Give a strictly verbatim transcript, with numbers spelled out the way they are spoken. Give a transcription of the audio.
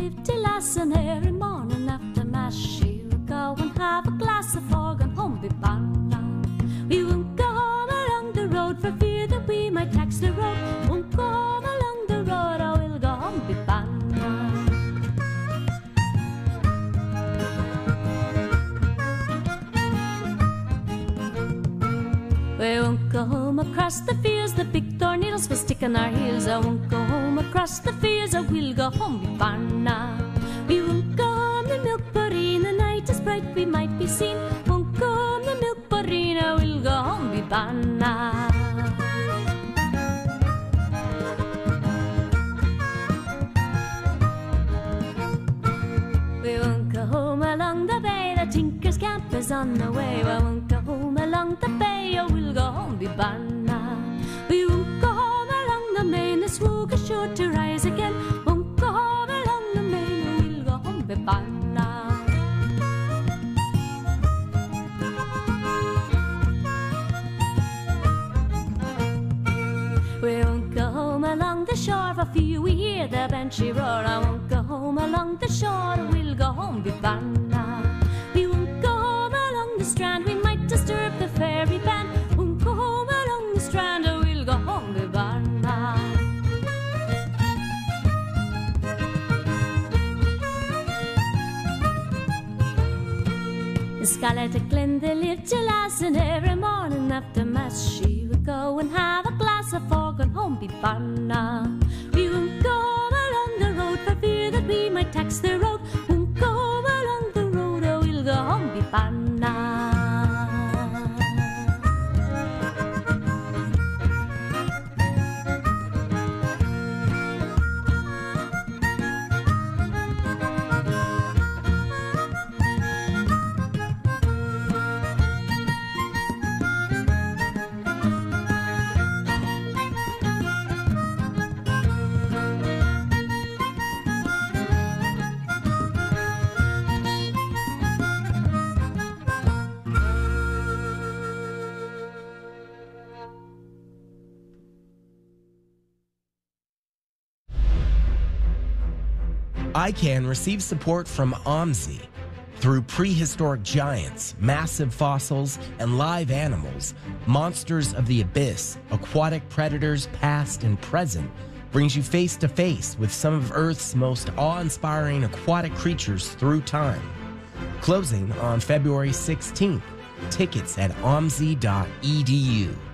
lived till last, and every morning after mass she would go and have a glass of fog and home be banna. We won't go home along the road for fear that we might tax the road. Won't go home along the road, I will go home be banna. We won't go home across the fields, the big tornadoes will stick on our heels. I won't go home across the fields, I will go home be banna. We won't go home the milk bureen, the night is bright, we might be seen. Won't go home the milk bureen, I will go home be banna. We won't go home along the bay, the Tinker's camp is on the way. I won't go home along the bay, I will go home be banna. We won't go home along the main, the Swoog is sure to rise again. Won't go home along the main, I will go home be banna. We won't go home along the shore, for fear we hear the banshee roar. I won't go home along the shore, we'll go home be banna. We won't go home along the strand, we might disturb the fairy band. Won't go home along the strand, we'll go home be banna. In Scarlet Glen they lived till last, and every morning after mass she would go and have a glass of fog and home be banna. We won't go home along the road for fear that we might tax the road. Won't go home along the road, or we'll go home be banna. I CAN receives support from OMSI. Through prehistoric giants, massive fossils, and live animals, Monsters of the Abyss, aquatic predators past and present, brings you face to face with some of Earth's most awe-inspiring aquatic creatures through time. Closing on February sixteenth. Tickets at omsi dot e d u.